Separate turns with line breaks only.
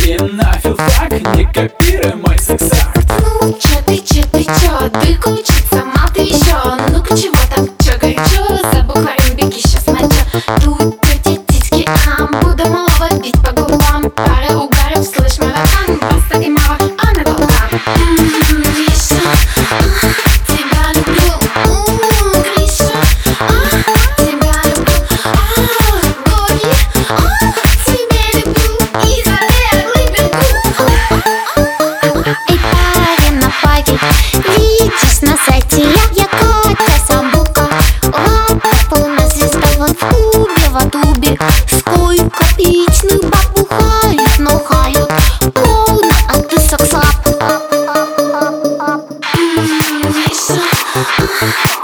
И на филфак не копируй мой секс-арт.
Ну чё, ты кучит сама ты еще. Ну-ка чего там, чё горячо, забухаем, беги щас мочу. Тут эти титьки, буду малого бить по губам. Пара угаров, слышь, марафон, баста и мава, а на волках. Гриша, тебя люблю, Гриша, тебя люблю, боги, тебя люблю, и за беглый бегу.
Эй, парень на паге, видишь на сайте я Катя Самбука. Лапа полная звезда вот в тубе. Сколько эпичных баб бухают, но хают полно, а ты сок слаб.
Гриша,